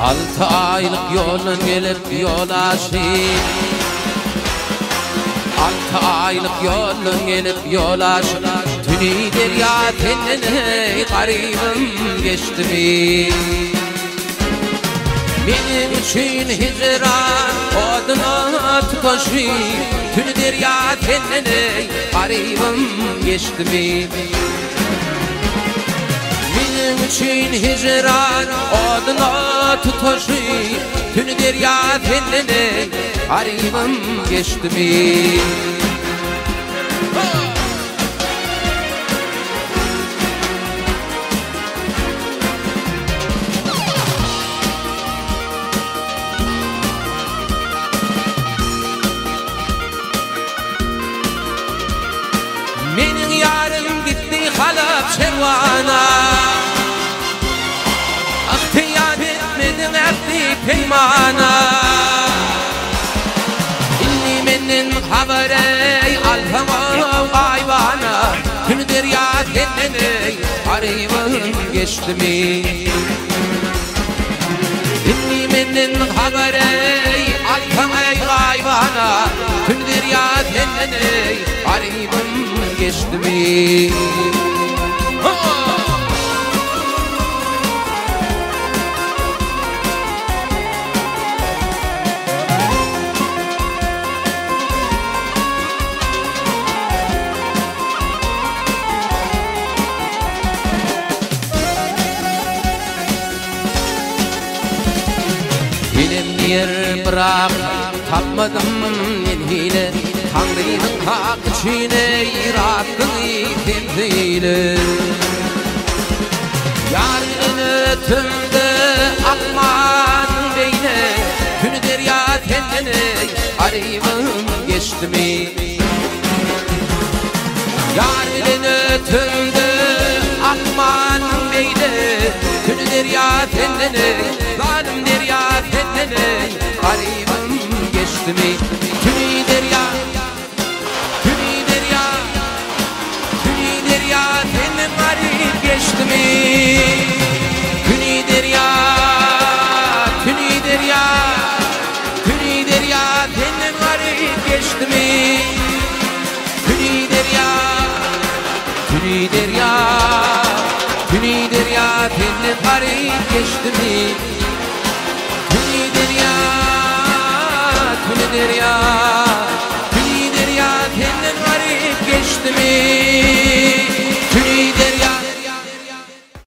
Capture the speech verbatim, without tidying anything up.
Altı aylık yolun gelip yol aşık, altı aylık yolun gelip yol aşık. Tünü derya tenine garibim geçti mi? Benim için hicran oduna tutuşu, tünü derya tenine garibim geçti mi? Benim için hicran oduna tutuşu, tünü derya tenine garibim geçti mi? Menin yarım gitti halap şervana, ihtiyar etmedin erdi peymana. İnni menin haberi alfama ayvana, tünü derya tenine garibim geçti mi? İnni menin haberi alfama ayvana, tünü derya tenine garibim geçti mi? Bilim yer bırak tapmadım men hile, Tanrı'nın hak içine yarattın temzili. Yarın ötümde akman beyne, tünü derya tenine garibim geçti mi? Yarın ötümde akman beyne, tünü derya tenine, zalim derya tenine garibim geçti mi? Tünü derya, tünü derya, tünü derya tenine garip geçti mi? Tünü derya, tünü derya, tünü derya tenine garip geçti mi? Tünü derya, tünü derya, tünü derya tenine garip geçti mi? Tünü derya, tünü derya, tünü derya tenine garip geçti mi?